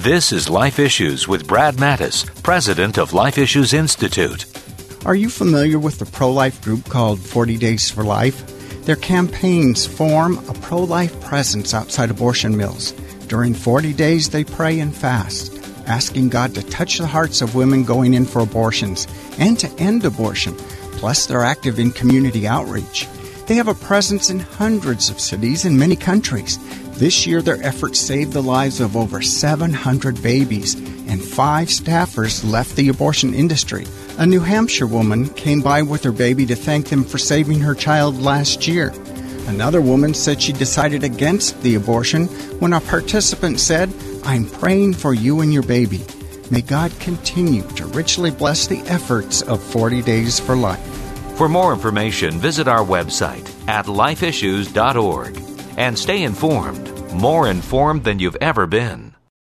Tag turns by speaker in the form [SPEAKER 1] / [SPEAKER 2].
[SPEAKER 1] This is Life Issues with Brad Mattis, president of Life Issues Institute.
[SPEAKER 2] Are you familiar with the pro-life group called 40 Days for Life? Their campaigns form a pro-life presence outside abortion mills. During 40 days, they pray and fast, asking God to touch the hearts of women going in for abortions and to end abortion. Plus, they're active in community outreach. They have a presence in hundreds of cities in many countries. This year, their efforts saved the lives of over 700 babies, and 5 staffers left the abortion industry. A New Hampshire woman came by with her baby to thank them for saving her child last year. Another woman said she decided against the abortion when a participant said, "I'm praying for you and your baby. May God continue to richly bless the efforts of 40 Days for Life."
[SPEAKER 1] For more information, visit our website at lifeissues.org and stay informed, more informed than you've ever been.